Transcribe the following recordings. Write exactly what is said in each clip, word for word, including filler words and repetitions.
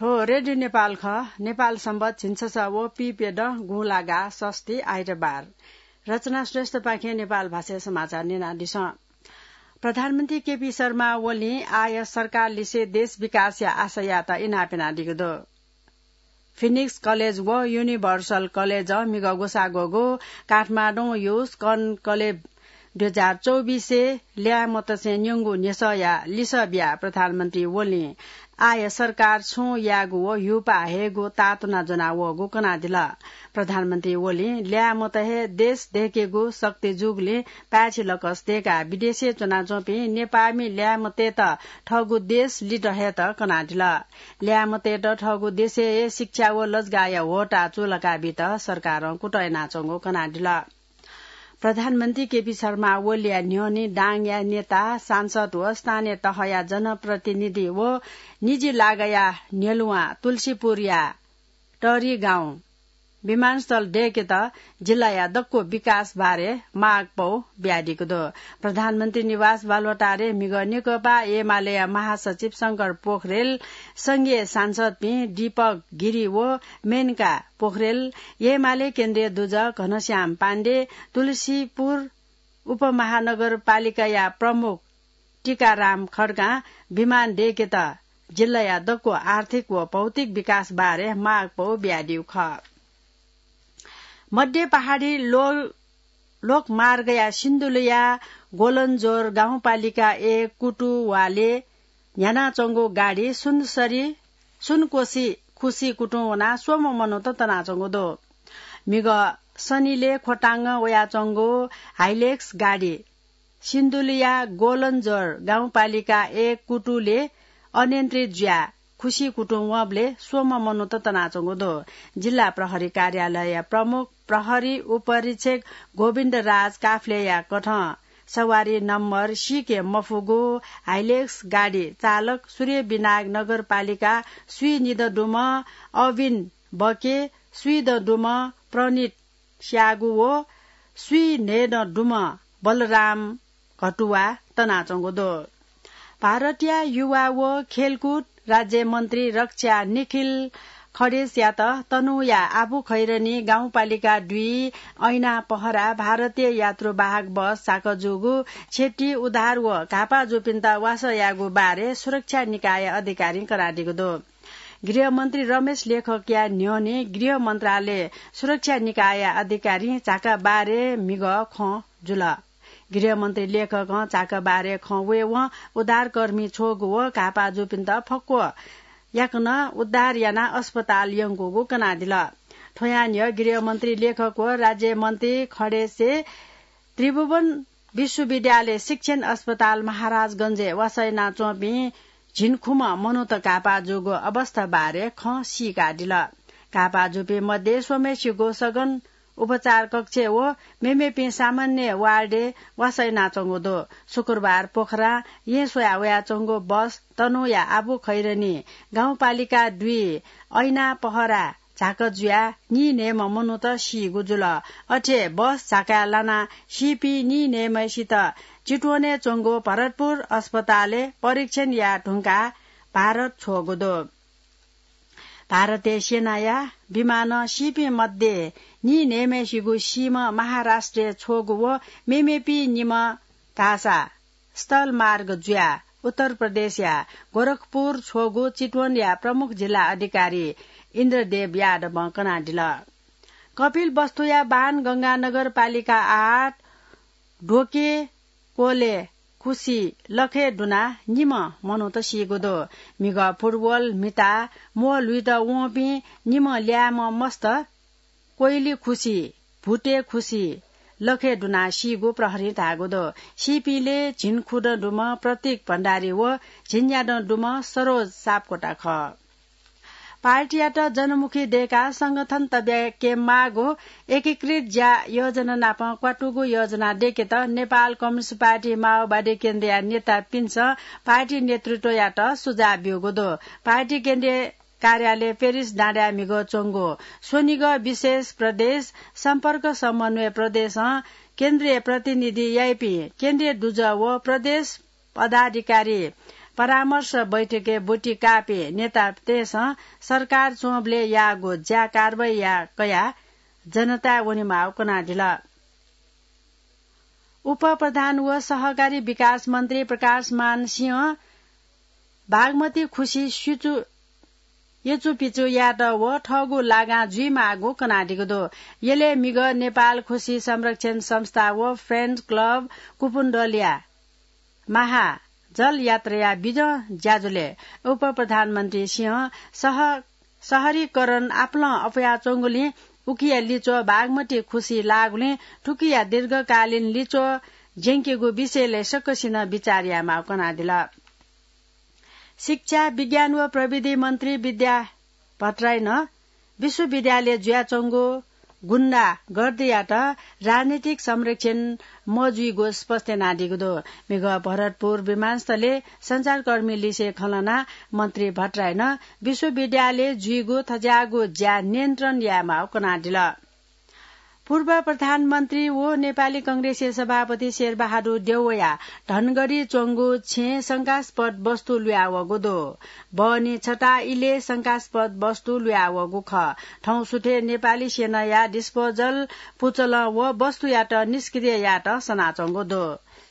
ठो रेडियो नेपाल ख नेपाल सम्बत छिन्छ वो पिपेड गुलागा सस्ती आइतबार रचना श्रेष्ठ पाखे नेपाल भाषा समाचार निनादिस प्रधानमन्त्री केपी शर्मा ओली आय सरकार लिसे देश विकास या आशयाता इनापेना दिगदो फिनिक्स कलेज वो यूनिभर्सल कलेज मिग गोसागोगो काठमाडौँ युस कन कलेज दुई हजार चौबीस ल्या मतसे न्युङ्गु नेसया लिसबिया प्रधानमन्त्री ओली आय सरकार छु यागु युपा हेगो तातुना जनावो गुकना दिला प्रधानमन्त्री ओली ल्या मतहे देश देखेगु शक्ति जुगले पाछि लकस देका विदेशी चुना चोपी नेपामी ल्या मते त ठगु देश लिट हे त कना दिला ल्या मते त ठगु देशे शिक्षा व लजगाय होटा चुलका बित सरकार कुटय नाचंगो कना दिला प्रधानमन्त्री केपी शर्मा ओली न्योनी डांग्या नेता सांसद व स्थानीय तहया जनप्रतिनिधि व निजी लागया नेलुवा तुलसीपुरिया टरी गाउँ विमानस्थल डेके त जिल्ला दक्को विकास बारे माग पौ ब्याडीको दो प्रधानमन्त्री निवास बालवटारे मिग नेकपा एमाले महासचिव शंकर पोखरेल संघीय सांसद पि दीपक गिरी व मेनका पोखरेल एमाले केन्द्रीय दुज घनश्याम पाण्डे तुलसीपुर उपमहानगरपालिका प्रमुख टीकाराम खड्का विमान डेके त जिल्ला दक्को आर्थिक व भौतिक विकास बारे माग पौ ब्याडिउ ख मध्य पहाड़ी लोकमार्ग या सिन्धुलिया गोलनजोर गाउँपालिका एक कुटुवाले न्यानाचंगो गाडी सुनसरी सुनकोशी खुशी कुटुवना सोम मनोत तनाचंगो दो मिग सनीले खोटाङ वयाचंगो हाइलेक्स गाडी सिन्धुलिया गोलनजोर गाउँपालिका एक कुटुले अनियन्त्रित ज्या खुशी कुटुम्बले सोम मनोत तनाचंगो दो जिल्ला प्रहरी कार्यालय प्रमुख प्रहरी उपरीक्षक गोविन्द राज काफ्लेया कठ सवारी नम्बर सीके मफुगो हाइलेक्स गाडी चालक सूर्य विनायक नगरपालिका सुई निदडुम अविन बके सुई दडुम प्रणित स्यागु वो सुई नेडुम बलराम घटुवा तनाचंगो दो भारतीय युवा वो खेलकुद राज्य मन्त्री रक्षा निखिल खडेस या त तनुया आबु खैरनी गाउँपालिका दुई ऐना पहरा भारतीय यात्रुवाहक बस साकजुगु छेटी उधार व घापा जोपिन्ता वासयागु बारे सुरक्षा निकाय अधिकारी करादिगु दो गृहमन्त्री रमेश लेखकिया न्योनी गृह मन्त्रालय सुरक्षा निकाय अधिकारी चाका बारे मिग ख जुल गृहमन्त्री लेखक चाका बारे खवे व उद्धारकर्मी छोग व घापा जोपिन्ता फक्को याकन उद्धार याना अस्पताल यंगोगो कना दिला ठोयान्य गृहमन्त्री लेखक व राज्य मन्त्री खडेसे त्रिभुवन विश्वविद्यालय शिक्षण अस्पताल महाराजगंजे वसैना चोपी झिनखुम मनोत कापा जोगो अवस्था बारे ख सिका दिला कापा जोपे मध्ये सोमेशी गोसगन उपचार कक्ष वो मेमेपी सामान्य वार्डे वसैना चंगो दो शुक्रबार पोखरा ये सोया वया चंगो बस तनु या आबु खैरनी गाउँपालिका दुई ऐना पहरा झाकजुया नि नेम मनुत सी गुजुल अठे बस झाका लाना सीपी नि नेमसित चिटोने चंगो भरतपुर अस्पताले परीक्षण या ढुङ्गा भारत छोगो दो भारतीय सेनाया विमान सीपी मध्ये नि नेमेसिगु सीम महाराष्ट्र छोगु व मेमेपी निम तासा स्थल मार्ग जुया उत्तर प्रदेश या गोरखपुर छोगु चितवन या प्रमुख जिल्ला अधिकारी इन्द्रदेव यादव कना दिला कपिल वस्तु या बान गंगा नगरपालिका आठ ढोके कोले खुशी लखे डुना निम मनोत सिगुदो मिग फुटबल मिता मोल विद वपी निम ल्याम मस्त कोइली खुशी भुटे खुशी लखे डुना सिगु प्रहरी धागोदो सिपीले झिनखुड डुम प्रतीक भण्डारी व झिन्याड डुम सरोज सापकोटा ख पार्टीयाट जनमुखी देका संगठन तब्या के मागो एकीकृत ज्या योजना नाप क्वाटुगु योजना देके त नेपाल कम्युनिस्ट पार्टी माओवादी केन्द्रीय नेता पिन्छ पार्टी नेतृत्व याट सुझाव बिगोदो पार्टी केन्द्रीय कार्यालय पेरिस डाँडा मिगो चोङ्गो सोनिग विशेष प्रदेश सम्पर्क समन्वय प्रदेश केन्द्रीय प्रतिनिधि याइपी केन्द्रीय दुज व प्रदेश पदाधिकारी परामर्श बैठके बुटी कापे नेता तेस सरकार चोबले यागो ज्या कारवाही या कया जनता वनिमा कनाडिला उप प्रधान व सहकारी विकास मन्त्री प्रकाश मान सिंह बागमती खुशी सुचु यचु पिचु याट व ठगु लागा जुई मागो कनाडिको दो यले मिग नेपाल खुशी संरक्षण संस्था व फ्रेन्ड्स क्लब कुपुण्डलिया महा जल यात्रा बिज ज्याजुले उप प्रधानमन्त्री सिंह सह शहरीकरण आफ्ना अपया चोंगुली उकिया लिचो बागमती खुशी लागुले ठुकिया दीर्घकालीन लिचो जेंकेगु विषयले सकसिन विचारियामा कनादिला शिक्षा विज्ञान व प्रविधि मन्त्री विद्या भट्टराई न विश्वविद्यालय जुयाचोंगो गुण्डा गर्दियाट राजनीतिक संरक्षण मजुइगो स्पष्ट नाडिगो दो मेघ भरतपुर विमानस्थले संचारकर्मी लिसे खलना मन्त्री भट्टराई न विश्वविद्यालय जुइगो थजागो ज्या नियन्त्रण यामा कनाडिला पूर्व प्रधानमन्त्री वो नेपाली कंग्रेसी सभापति शेरबहादुर देउया धनगढ़ी चोंगु छे शंकास्पद वस्तु ल्यावगो दो बनी छटा इले शंकास्पद वस्तु ल्यावगो ख ठौं सुठे नेपाली सेना या डिस्पोजल पुचल व वस्तु याट निष्क्रिय याट सनाचंगो दो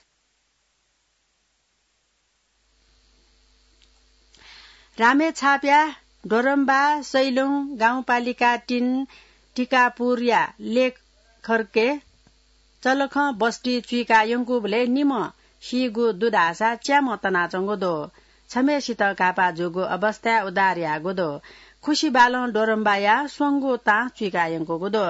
रामे छाप्या डोरम्बा सैलुङ गाउँपालिका तीन टिकापुर या लेख खर्के चलख बस्ती चुइका यंकुबले निम शिगु दुदासा च्याम तनाचंगो दो छमेसित कापा जोगो अवस्था उदारिया गोदो खुशी बाल डोरम्बाया स्वंगो ता चुइका यंकुगो दो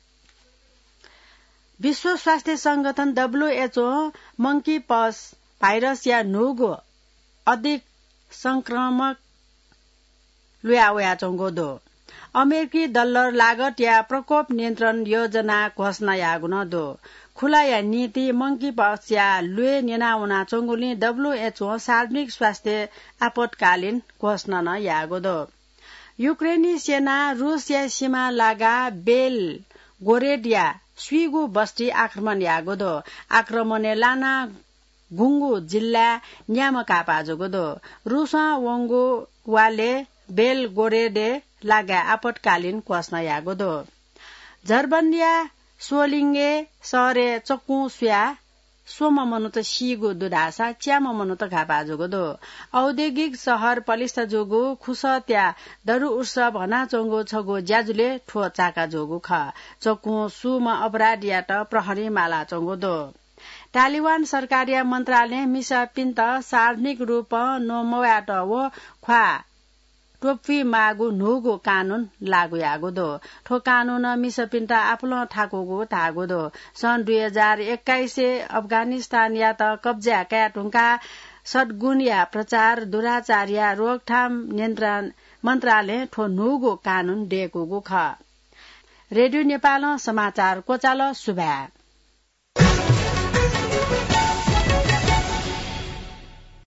विश्व स्वास्थ्य संगठन डब्ल्यूएचओ मंकी पक्स भाइरस या नोगो अधिक संक्रामक लुयावया चंगो दो अमेरिकी डलर लागत या प्रकोप नियन्त्रण योजना घोषणा यागुन दो खुला या नीति मंकी पक्ष या लुए नेनाउना चंगुली डब्ल्यूएचओ सार्वजनिक स्वास्थ्य आपतकालीन घोषणा न यागो दो युक्रेनी सेना रूस या सीमा लागा बेल गोरेड या स्विगु बस्ती आक्रमण यागो दो आक्रमण लाना गुंगु जिल्ला न्यामकापा जोगो दो रूस वंगु वाले बेल गोरेडे लागा आपतकालीन घोषणा यागो दो झरबन्दिया सोलिङ्गे सरे चक्कु स्या सोम मनुत सिगो दुदासा च्याम मनुत घापा जोगो दो औद्योगिक शहर पलिस्ता जोगो खुस त्या दरु उत्सव हना चोंगो छगो ज्याजुले ठो चाका जोगो ख चक्कु सुम अपराध याट प्रहरी माला चोंगो दो तालिबान सरकारिया मन्त्रालय मिसा पिन्त सार्वजनिक रूप नोमयाट वो ख्वा टोपी मागु नुगो कानून लागू यागो दो ठो कानून मिसपिन्टा आफ्नो ठाकोगो थागो दो सन् दुई हजार एक्काइस अफगानिस्तान या त कब्जा क्या टुङ्का सद्गुण या प्रचार दुराचार या रोकथाम नियन्त्रण मन्त्रालय ठो नुगो कानून दिएको ख रेडियो नेपाल समाचार कोचाल सुभा